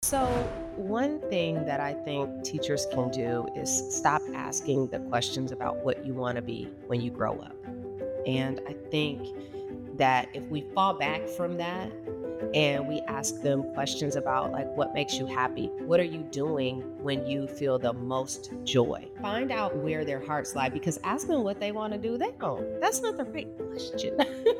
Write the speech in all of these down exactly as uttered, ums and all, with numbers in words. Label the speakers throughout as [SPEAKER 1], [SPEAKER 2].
[SPEAKER 1] So, one thing that I think teachers can do is stop asking the questions about what you want to be when you grow up. And I think that if we fall back from that and we ask them questions about, like, what makes you happy? What are you doing when you feel the most joy? Find out where their hearts lie, because asking them what they want to do, they don't. That's not the right question.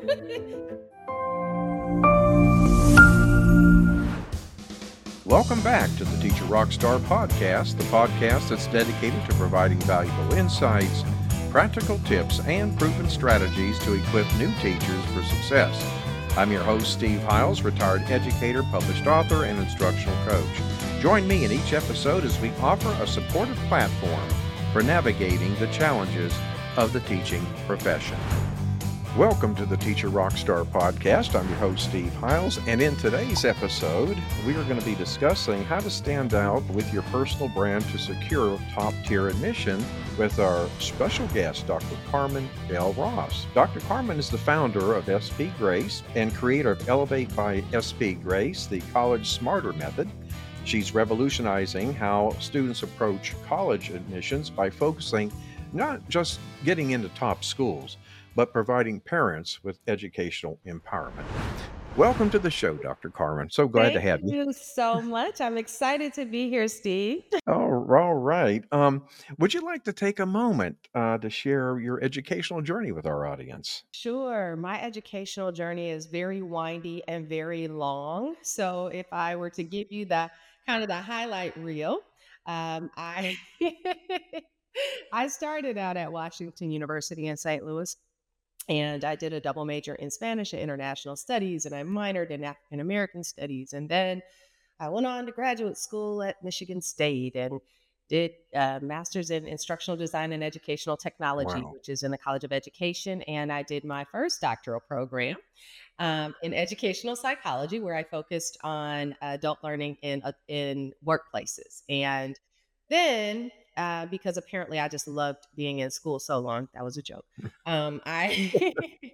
[SPEAKER 2] Welcome back to the Teacher Rockstar Podcast, the podcast that's dedicated to providing valuable insights, practical tips, and proven strategies to equip new teachers for success. I'm your host, Steve Hiles, retired educator, published author, and instructional coach. Join me in each episode as we offer a supportive platform for navigating the challenges of the teaching profession. Welcome to the Teacher Rockstar Podcast. I'm your host, Steve Hiles, and in today's episode, we are going to be discussing how to stand out with your personal brand to secure top-tier admission with our special guest, Doctor Carmen Bell Ross. Doctor Carmen is the founder of S P Grace and creator of Elevate by S P Grace, the College Smarter Method. She's revolutionizing how students approach college admissions by focusing not just getting into top schools, but providing parents with educational empowerment. Welcome to the show, Doctor Carmen. So glad to
[SPEAKER 1] Thank
[SPEAKER 2] have you.
[SPEAKER 1] you so much. I'm excited to be here, Steve.
[SPEAKER 2] Oh, all right. Um, would you like to take a moment uh, to share your educational journey with our audience?
[SPEAKER 1] Sure. My educational journey is very windy and very long. So if I were to give you the kind of the highlight reel, um, I I started out at Washington University in Saint Louis, and I did a double major in Spanish and International Studies, and I minored in African American Studies. And then I went on to graduate school at Michigan State and did a master's in instructional design and educational technology,
[SPEAKER 2] Wow.
[SPEAKER 1] which is in the College of Education. And I did my first doctoral program um, in educational psychology, where I focused on adult learning in uh, in workplaces. And then, uh, because apparently I just loved being in school so long, that was a joke. Um, I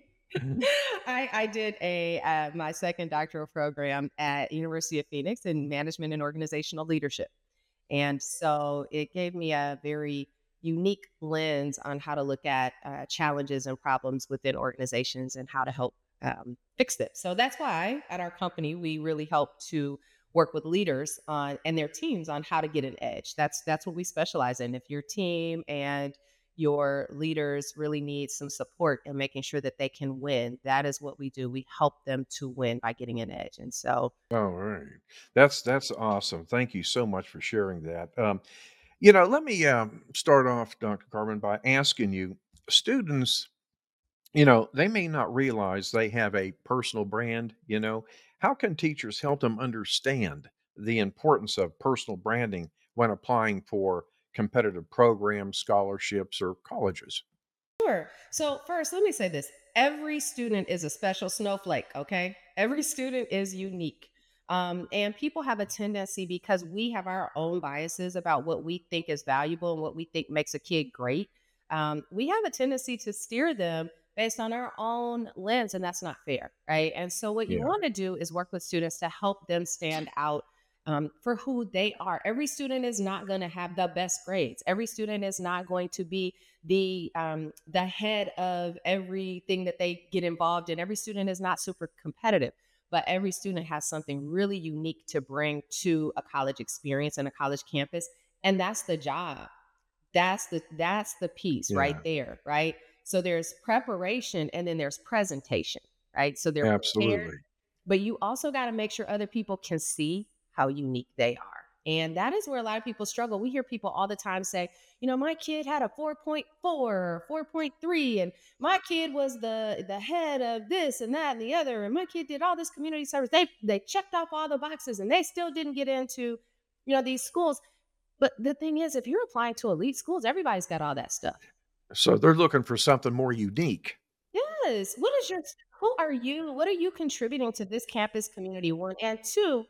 [SPEAKER 1] I, I did a uh, my second doctoral program at University of Phoenix in management and organizational leadership, and so it gave me a very unique lens on how to look at uh, challenges and problems within organizations and how to help um, fix them. So that's why at our company we really help to work with leaders on and their teams on how to get an edge. That's that's what we specialize in. If your team and your leaders really need some support in making sure that they can win, that is what we do. We help them to win by getting an edge. And so,
[SPEAKER 2] All right. That's that's awesome. Thank you so much for sharing that. Um, you know, let me um, start off, Doctor Carmen, by asking you, students, you know, they may not realize they have a personal brand, you know. How can teachers help them understand the importance of personal branding when applying for competitive programs, scholarships, or colleges?
[SPEAKER 1] sure. So, first, let me say this: every student is a special snowflake, okay? Every student is unique. Um, and people have a tendency, because we have our own biases about what we think is valuable and what we think makes a kid great. Um, we have a tendency to steer them based on our own lens, and that's not fair, right? And so, what you
[SPEAKER 2] Yeah.
[SPEAKER 1] want to do is work with students to help them stand out um, for who they are. Every student is not going to have the best grades. Every student is not going to be the um, the head of everything that they get involved in. Every student is not super competitive, but every student has something really unique to bring to a college experience and a college campus, and that's the job. That's the that's the piece right
[SPEAKER 2] Yeah,
[SPEAKER 1] there, right? So there's preparation and then there's presentation, right? So they're prepared,
[SPEAKER 2] absolutely.
[SPEAKER 1] but you also got to make sure other people can see how unique they are. And that is where a lot of people struggle. We hear people all the time say, you know, my kid had a four point four or four point three, and my kid was the the head of this and that and the other, and my kid did all this community service. They they checked off all the boxes and they still didn't get into, you know, these schools. But the thing is, if you're applying to elite schools, everybody's got all that stuff.
[SPEAKER 2] So they're looking for something more unique.
[SPEAKER 1] Yes. What is your who are you? What are you contributing to this campus community? One and two,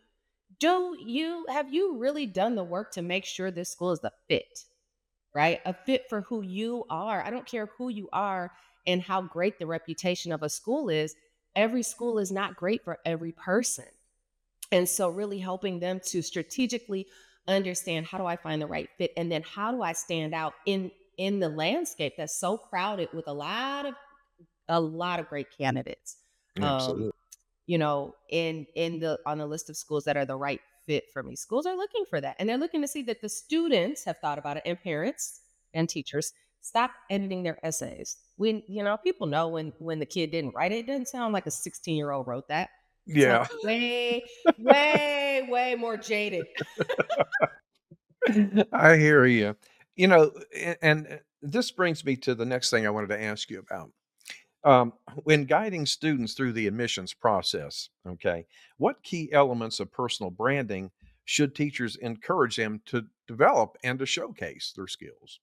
[SPEAKER 1] do you have you really done the work to make sure this school is a fit, right? A fit for who you are. I don't care who you are and how great the reputation of a school is. Every school is not great for every person. And so really helping them to strategically understand, how do I find the right fit? And then how do I stand out in in the landscape that's so crowded with a lot of a lot of great candidates. Um,
[SPEAKER 2] Absolutely.
[SPEAKER 1] you know, in in the on the list of schools that are the right fit for me. Schools are looking for that. And they're looking to see that the students have thought about it, and parents and teachers stop editing their essays. When, you know, people know when when the kid didn't write it, it doesn't sound like a sixteen-year-old wrote that. Sounds
[SPEAKER 2] Yeah.
[SPEAKER 1] way, way, way more jaded.
[SPEAKER 2] I hear you. You know, a- and uh, this brings me to the next thing I wanted to ask you about. Um, when guiding students through the admissions process, okay, what key elements of personal branding should teachers encourage them to develop and to showcase their skills?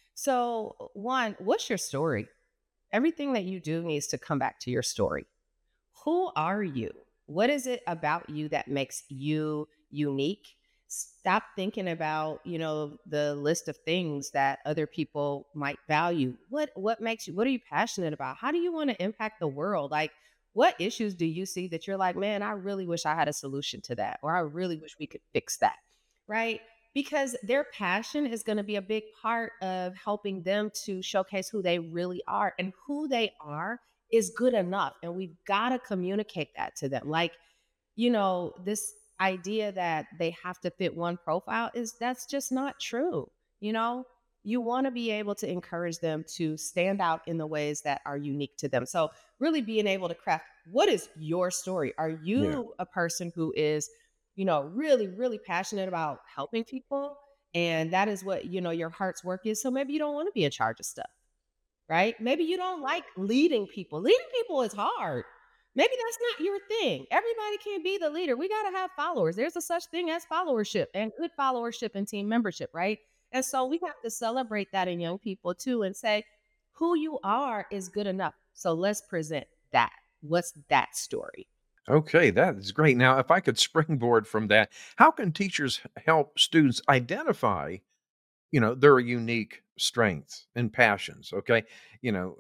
[SPEAKER 1] So, one, what's your story? Everything that you do needs to come back to your story. Who are you? What is it about you that makes you unique? Stop thinking about, you know, the list of things that other people might value. What what makes you, what are you passionate about? How do you want to impact the world? Like, what issues do you see that you're like, man, I really wish I had a solution to that, or I really wish we could fix that. Right? Because their passion is going to be a big part of helping them to showcase who they really are, and who they are is good enough. And we've got to communicate that to them. Like, you know, this idea that they have to fit one profile, is that's just not true. You know, you want to be able to encourage them to stand out in the ways that are unique to them. So, really being able to craft, what is your story? Are
[SPEAKER 2] Yeah.
[SPEAKER 1] you a person who is, you know, really, really passionate about helping people? And that is what, you know, your heart's work is. So maybe you don't want to be in charge of stuff, right? Maybe you don't like leading people. Leading people is hard. Maybe that's not your thing. Everybody can't be the leader. We got to have followers. There's a such thing as followership, and good followership and team membership, right? And so we have to celebrate that in young people too, and say, who you are is good enough. So let's present that. What's that story?
[SPEAKER 2] Okay, that is great. Now, if I could springboard from that, how can teachers help students identify, you know, their unique strengths and passions? Okay, you know,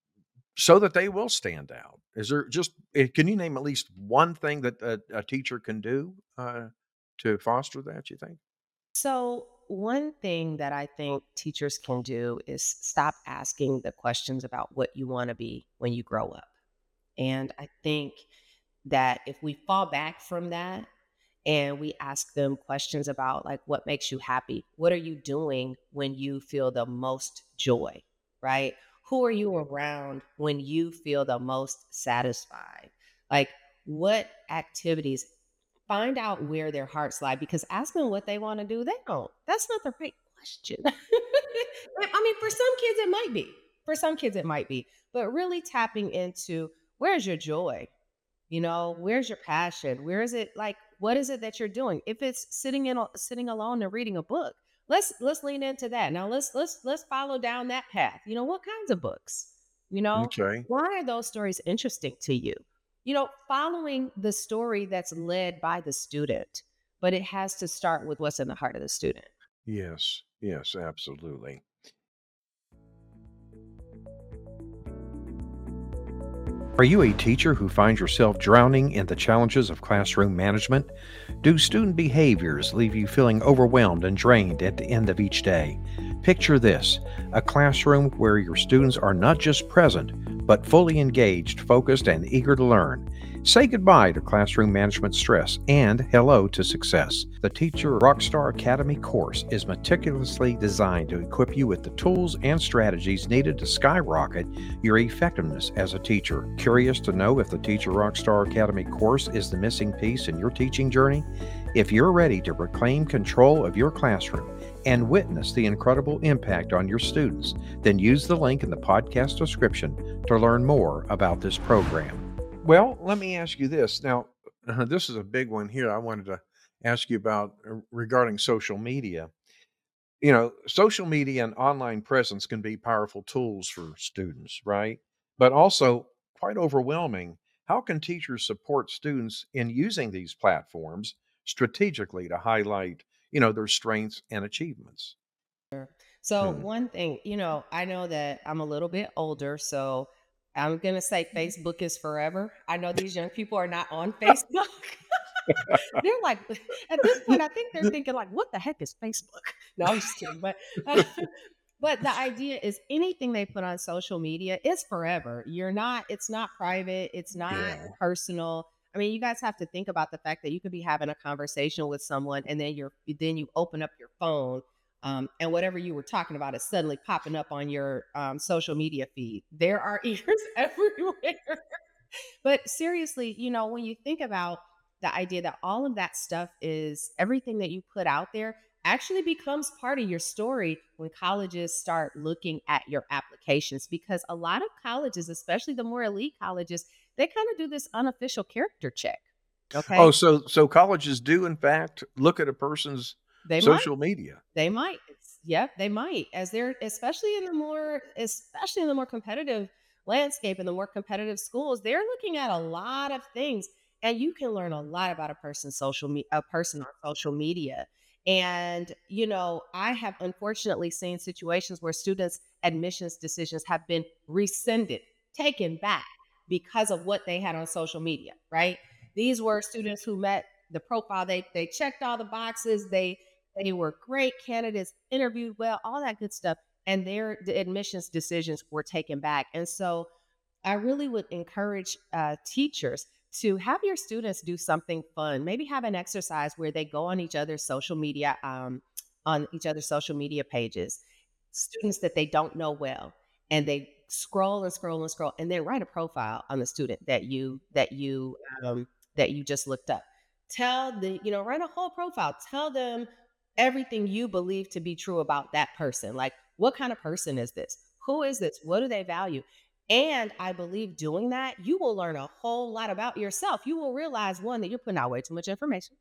[SPEAKER 2] so that they will stand out. Is there just eh, can you name at least one thing that a, a teacher can do uh, to foster that, you think?
[SPEAKER 1] So, one thing that I think teachers can do is stop asking the questions about what you want to be when you grow up. And I think that if we fall back from that and we ask them questions about, like, what makes you happy? What are you doing when you feel the most joy? Right? Who are you around when you feel the most satisfied? Like, what activities, find out where their hearts lie, because ask them what they want to do, they don't. That's not the right question. I mean, for some kids, it might be. For some kids, it might be. But really tapping into, where's your joy? You know, where's your passion? Where is it, like, what is it that you're doing? If it's sitting in a- sitting alone and reading a book, let's let's lean into that. Now let's let's let's follow down that path. You know, what kinds of books? You know,
[SPEAKER 2] Okay.
[SPEAKER 1] why are those stories interesting to you? You know, following the story that's led by the student, but it has to start with what's in the heart of the student.
[SPEAKER 2] Yes. Yes, absolutely. Are you a teacher who finds yourself drowning in the challenges of classroom management? Do student behaviors leave you feeling overwhelmed and drained at the end of each day? Picture this: a classroom where your students are not just present, but fully engaged, focused, and eager to learn. Say goodbye to classroom management stress and hello to success. The Teacher Rockstar Academy course is meticulously designed to equip you with the tools and strategies needed to skyrocket your effectiveness as a teacher. Curious to know if the Teacher Rockstar Academy course is the missing piece in your teaching journey? If you're ready to reclaim control of your classroom and witness the incredible impact on your students, then use the link in the podcast description to learn more about this program. Well, let me ask you this. Now, this is a big one here I wanted to ask you about uh, regarding social media. You know, social media and online presence can be powerful tools for students, right? But also quite overwhelming. How can teachers support students in using these platforms strategically to highlight, you know, their strengths and achievements?
[SPEAKER 1] So
[SPEAKER 2] Hmm.
[SPEAKER 1] one thing, you know, I know that I'm a little bit older, so I'm gonna say Facebook is forever. I know these young people are not on Facebook. They're like, at this point, I think they're thinking like, what the heck is Facebook? No, I'm just kidding. But uh, but the idea is anything they put on social media is forever. You're not, it's not private, it's not
[SPEAKER 2] Yeah.
[SPEAKER 1] personal. I mean, you guys have to think about the fact that you could be having a conversation with someone and then you're then you open up your phone, um, and whatever you were talking about is suddenly popping up on your um, social media feed. There are ears everywhere. But seriously, you know, when you think about the idea that all of that stuff is everything that you put out there actually becomes part of your story when colleges start looking at your applications, because a lot of colleges, especially the more elite colleges, they kind of do this unofficial character check.
[SPEAKER 2] Oh,
[SPEAKER 1] Okay.
[SPEAKER 2] so so colleges do in fact look at a person's
[SPEAKER 1] They might.
[SPEAKER 2] social media.
[SPEAKER 1] They might. It's yep, they might. As they're especially in the more especially in the more competitive landscape and the more competitive schools, they're looking at a lot of things, and you can learn a lot about a person's social me a person on social media. And, you know, I have unfortunately seen situations where students' admissions decisions have been rescinded, taken back because of what they had on social media, right? These were students who met the profile, they they checked all the boxes, they they were great candidates, interviewed well, all that good stuff, and their the admissions decisions were taken back. And so I really would encourage uh, teachers to have your students do something fun. Maybe have an exercise where they go on each other's social media, um, on each other's social media pages, students that they don't know well, and they scroll and scroll and scroll, and then write a profile on the student that you that you um, that you just looked up. Tell the you know write a whole profile. Tell them everything you believe to be true about that person. Like, what kind of person is this? Who is this? What do they value? And I believe doing that, you will learn a whole lot about yourself. You will realize, one, that you're putting out way too much information.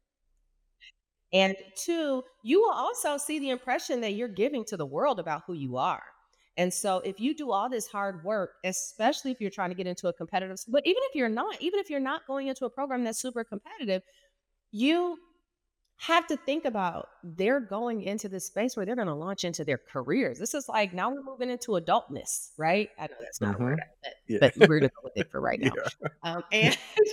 [SPEAKER 1] And two, you will also see the impression that you're giving to the world about who you are. And so if you do all this hard work, especially if you're trying to get into a competitive, but even if you're not, even if you're not going into a program that's super competitive, you have to think about they're going into this space where they're going to launch into their careers. This is like now we're moving into adultness, right? I know that's not a word,
[SPEAKER 2] Mhm.
[SPEAKER 1] but,
[SPEAKER 2] Yeah.
[SPEAKER 1] but we're going to go with it for right now.
[SPEAKER 2] Yeah.
[SPEAKER 1] Um, and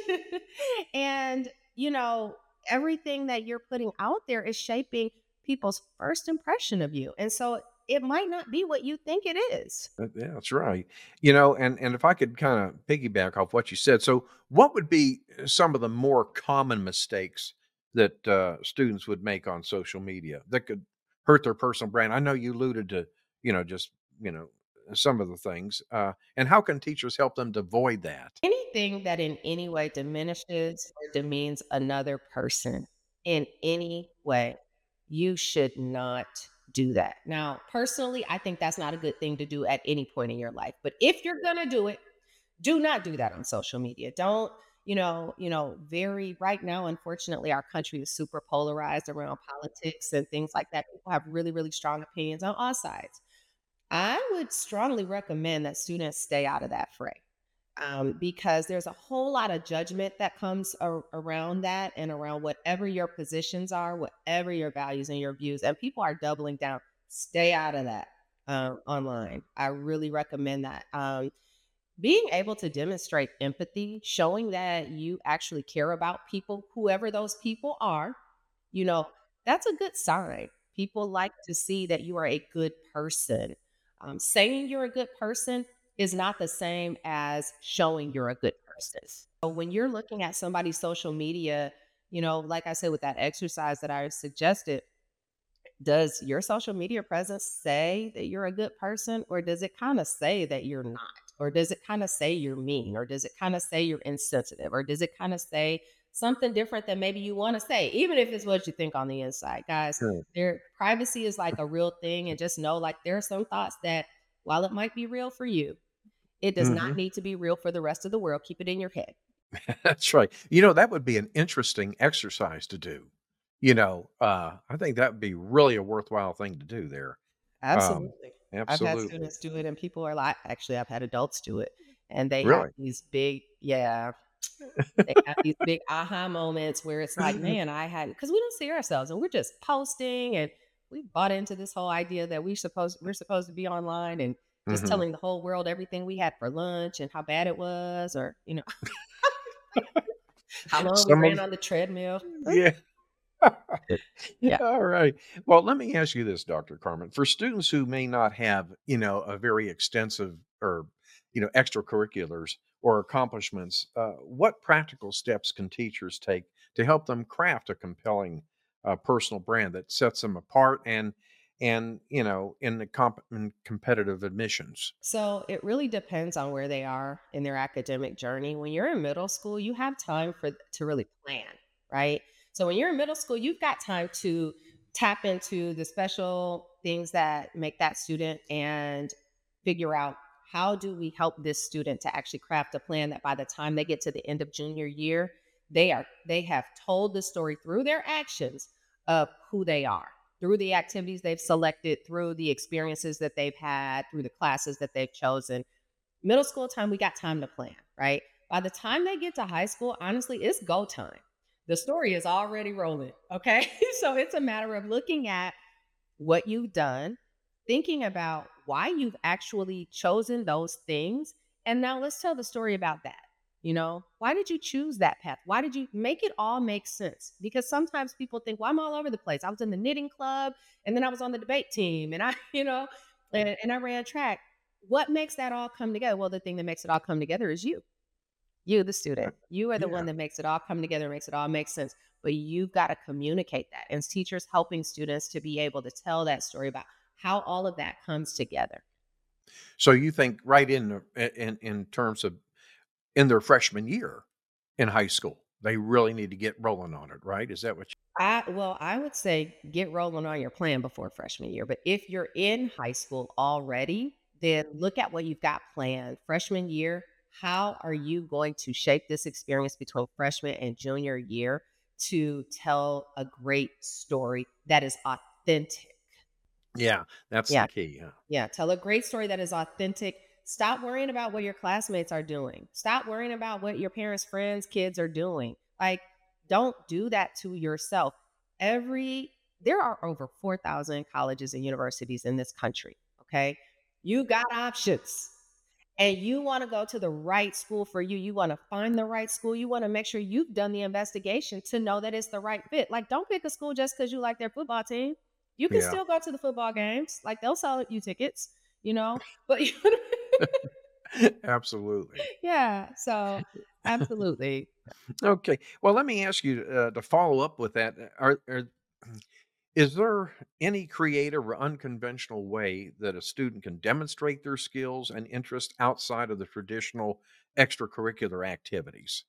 [SPEAKER 1] and you know everything that you're putting out there is shaping people's first impression of you, and so it might not be what you think it is.
[SPEAKER 2] Uh, yeah, that's right. You know, and and if I could kind of piggyback off what you said, so what would be uh, some of the more common mistakes that uh, students would make on social media that could hurt their personal brand? I know you alluded to, you know, just you know some of the things, uh, and how can teachers help them to avoid that?
[SPEAKER 1] Anything that in any way diminishes or demeans another person in any way, you should not do that. Now, personally, I think that's not a good thing to do at any point in your life. But if you're going to do it, do not do that on social media. Don't, you know, you know, very right now, unfortunately, our country is super polarized around politics and things like that. People have really, really strong opinions on all sides. I would strongly recommend that students stay out of that fray, um, because there's a whole lot of judgment that comes ar- around that and around whatever your positions are, whatever your values and your views. And people are doubling down. Stay out of that um, online. I really recommend that. Um, being able to demonstrate empathy, showing that you actually care about people, whoever those people are, you know, that's a good sign. People like to see that you are a good person. Um, saying you're a good person is not the same as showing you're a good person. So when you're looking at somebody's social media, you know, like I said, with that exercise that I suggested, does your social media presence say that you're a good person, or does it kind of say that you're not? Or does it kind of say you're mean? Or does it kind of say you're insensitive? Or does it kind of say something different than maybe you want to say, even if it's what you think on the inside? Guys,
[SPEAKER 2] Sure.
[SPEAKER 1] their privacy is like a real thing. And just know, like, there are some thoughts that, while it might be real for you, it does not
[SPEAKER 2] Hmm.
[SPEAKER 1] need to be real for the rest of the world. Keep it in your head.
[SPEAKER 2] That's right. You know, that would be an interesting exercise to do. You know, uh, I think that would be really a worthwhile thing to do there. Um,
[SPEAKER 1] Absolutely. I've had
[SPEAKER 2] absolutely.
[SPEAKER 1] students do it and people are like, actually, I've had adults do it, and they have
[SPEAKER 2] Really.
[SPEAKER 1] these big, yeah, they have these big aha moments where it's like, man, I hadn't, because we don't see ourselves and we're just posting, and we bought into this whole idea that we supposed we're supposed to be online and just
[SPEAKER 2] Hmm.
[SPEAKER 1] telling the whole world everything we had for lunch and how bad it was, or, you know, How long we
[SPEAKER 2] Some
[SPEAKER 1] ran
[SPEAKER 2] of
[SPEAKER 1] on the treadmill.
[SPEAKER 2] yeah.
[SPEAKER 1] Yeah.
[SPEAKER 2] All right. Well, let me ask you this, Doctor Carmen. For students who may not have, you know, a very extensive or, you know, extracurriculars or accomplishments, uh, what practical steps can teachers take to help them craft a compelling uh, personal brand that sets them apart and and you know in the comp- in competitive admissions?
[SPEAKER 1] So it really depends on where they are in their academic journey. When you're in middle school, you have time for to really plan, right? So when you're in middle school, you've got time to tap into the special things that make that student and figure out how do we help this student to actually craft a plan that by the time they get to the end of junior year, they are they have told the story through their actions of who they are, through the activities they've selected, through the experiences that they've had, through the classes that they've chosen. Middle school time, we got time to plan, right? By the time they get to high school, honestly, it's go time. The story is already rolling, okay? So it's a matter of looking at what you've done, thinking about why you've actually chosen those things. And now let's tell the story about that. You know, why did you choose that path? Why did you make it all make sense? Because sometimes people think, well, I'm all over the place. I was in the knitting club and then I was on the debate team and I, you know, and, and I ran track. What makes that all come together? Well, the thing that makes it all come together is you. You, the
[SPEAKER 2] Uh,
[SPEAKER 1] student, you are the one
[SPEAKER 2] Yeah.
[SPEAKER 1] that makes it all come together, makes it all make sense. But you've got to communicate that. And teachers helping students to be able to tell that story about how all of that comes together.
[SPEAKER 2] So you think right in the- in in terms of in their freshman year in high school, they really need to get rolling on it, right? Is that what you
[SPEAKER 1] I well, I would say get rolling on your plan before freshman year. But if you're in high school already, then look at what you've got planned. Freshman year, how are you going to shape this experience between freshman and junior year to tell a great story that is authentic?
[SPEAKER 2] Yeah, that's the
[SPEAKER 1] Yeah.
[SPEAKER 2] key, huh?
[SPEAKER 1] Yeah, tell a great story that is authentic. Stop worrying about what your classmates are doing. Stop worrying about what your parents, friends, kids are doing. Like, don't do that to yourself. Every There are over four thousand colleges and universities in this country, okay? You got options. And you want to go to the right school for you. You want to find the right school. You want to make sure you've done the investigation to know that it's the right fit. Like, don't pick a school just because you like their football team. You can
[SPEAKER 2] Yeah,
[SPEAKER 1] still go to the football games. Like, they'll sell you tickets, you know? But
[SPEAKER 2] absolutely.
[SPEAKER 1] yeah, so absolutely.
[SPEAKER 2] Okay. Well, let me ask you uh, to follow up with that. uh, Are, are is there any creative or unconventional way that a student can demonstrate their skills and interest outside of the traditional extracurricular activities?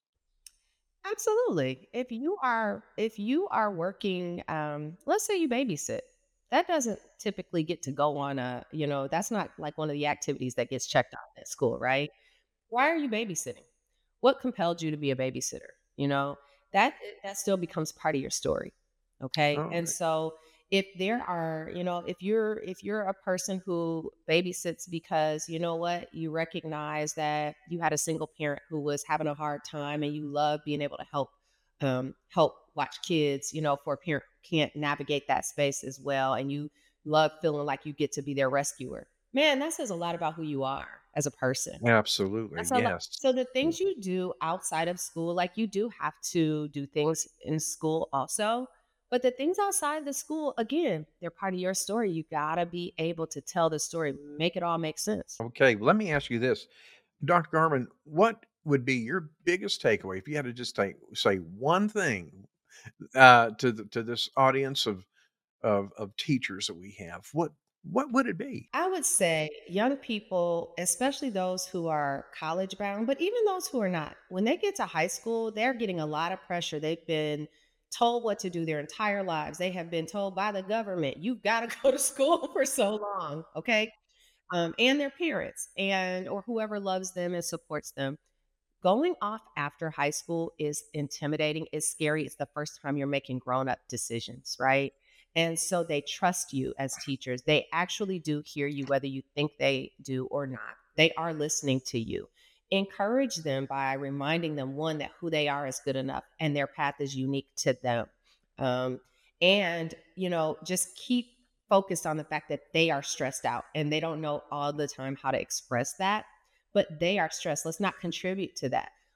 [SPEAKER 1] Absolutely. If you are if you are working, um, let's say you babysit, that doesn't typically get to go on a, you know, that's not like one of the activities that gets checked off at school, right? Why are you babysitting? What compelled you to be a babysitter? You know, that that still becomes part of your story. Okay.
[SPEAKER 2] All
[SPEAKER 1] And
[SPEAKER 2] right.
[SPEAKER 1] so if there are, you know, if you're if you're a person who babysits because you know what, you recognize that you had a single parent who was having a hard time and you love being able to help um help watch kids, you know, for a parent who can't navigate that space as well, and you love feeling like you get to be their rescuer. Man, that says a lot about who you are as a person.
[SPEAKER 2] Absolutely.
[SPEAKER 1] That's a lot.
[SPEAKER 2] Yes.
[SPEAKER 1] So the things you do outside of school, like you do have to do things in school also, but the things outside the school, again, they're part of your story. You gotta be able to tell the story, make it all make sense.
[SPEAKER 2] Okay. Let me ask you this, Doctor Garman. What would be your biggest takeaway if you had to just take say one thing uh, to the, to this audience of, of of teachers that we have? What what would it be?
[SPEAKER 1] I would say young people, especially those who are college bound, but even those who are not, when they get to high school, they're getting a lot of pressure. They've been told what to do their entire lives. They have been told by the government, you've got to go to school for so long. Okay. Um, and their parents and or whoever loves them and supports them. Going off after high school is intimidating, it's scary, it's the first time you're making grown-up decisions, right? And so they trust you as teachers. They actually do hear you whether you think they do or not. They are listening to you. Encourage them by reminding them, one, that who they are is good enough and their path is unique to them. Um, and, you know, just keep focused on the fact that they are stressed out and they don't know all the time how to express that, but they are stressed. Let's not contribute to that.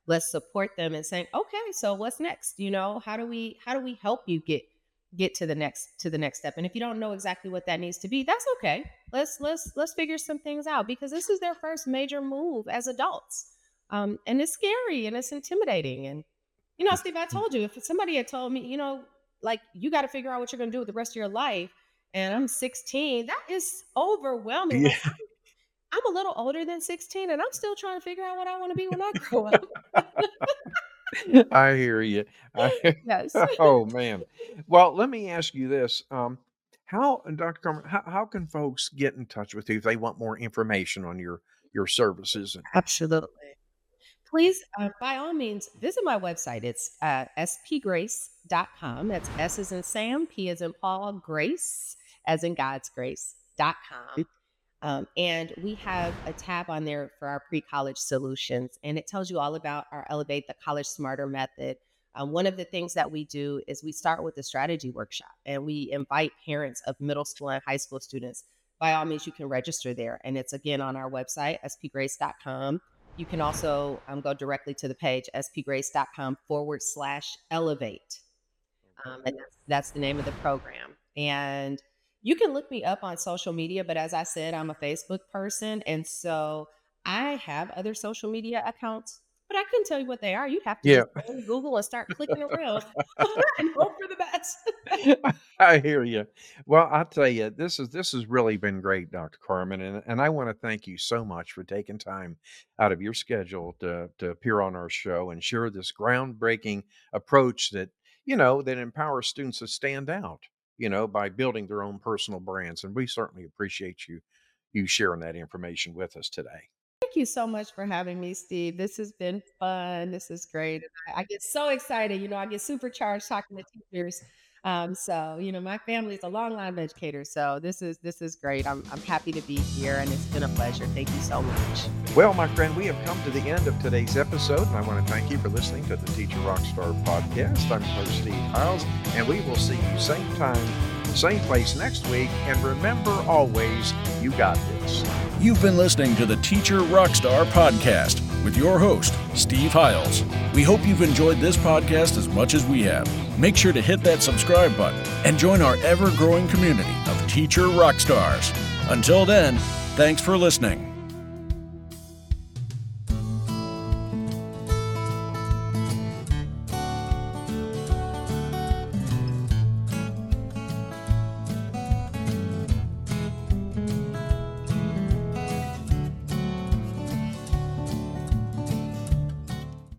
[SPEAKER 1] let's support them and saying, okay, so what's next? You know, how do we how do we help you get get to the next to the next step? And if you don't know exactly what that needs to be, that's okay. Let's let's let's figure some things out, because this is their first major move as adults. Um, and it's scary and it's intimidating. And you know, Steve, I told you, if somebody had told me, you know, like, you got to figure out what you're going to do with the rest of your life, and I'm sixteen, that is overwhelming. Like,
[SPEAKER 2] Yeah.
[SPEAKER 1] I'm a little older than sixteen, and I'm still trying to figure out what I want to be when I grow up.
[SPEAKER 2] I hear you. I
[SPEAKER 1] Yes.
[SPEAKER 2] oh, man. Well, let me ask you this, um, how doctor Carmen, how how can folks get in touch with you if they want more information on your your services? And
[SPEAKER 1] Absolutely. Please, uh, by all means, visit my website. It's uh, s p grace dot com. That's S as in Sam, P as in Paul, Grace as in God's grace dot com. Um, and we have a tab on there for our pre-college solutions, and it tells you all about our Elevate the College Smarter method. Um, one of the things that we do is we start with a strategy workshop, and we invite parents of middle school and high school students. By all means, you can register there, and it's again on our website, s p grace dot com. You can also um, go directly to the page, s p grace dot com forward slash elevate. Um, and that's, that's the name of the program. And you can look me up on social media, but as I said, I'm a Facebook person. And so I have other social media accounts, but I couldn't tell you what they are. You'd have to
[SPEAKER 2] yeah,
[SPEAKER 1] just go to Google and start clicking around and hope for the best.
[SPEAKER 2] I hear you. Well, I tell you, this is this has really been great, doctor Carmen, and and I want to thank you so much for taking time out of your schedule to to appear on our show and share this groundbreaking approach that, you know, that empowers students to stand out, you know, by building their own personal brands. And we certainly appreciate you you sharing that information with us today.
[SPEAKER 1] Thank you so much for having me, Steve. This has been fun. This is great. I, I get so excited. You know, I get supercharged talking to teachers. Um, so, you know, my family is a long line of educators. So this is this is great. I'm I'm happy to be here, and it's been a pleasure. Thank you so much.
[SPEAKER 2] Well, my friend, we have come to the end of today's episode, and I want to thank you for listening to the Teacher Rockstar podcast. I'm your host, Steve Hiles, and we will see you same time, same place next week. And remember always, you got this.
[SPEAKER 3] You've been listening to the Teacher Rockstar podcast with your host, Steve Hiles. We hope you've enjoyed this podcast as much as we have. Make sure to hit that subscribe button and join our ever-growing community of Teacher Rockstars. Until then, thanks for listening.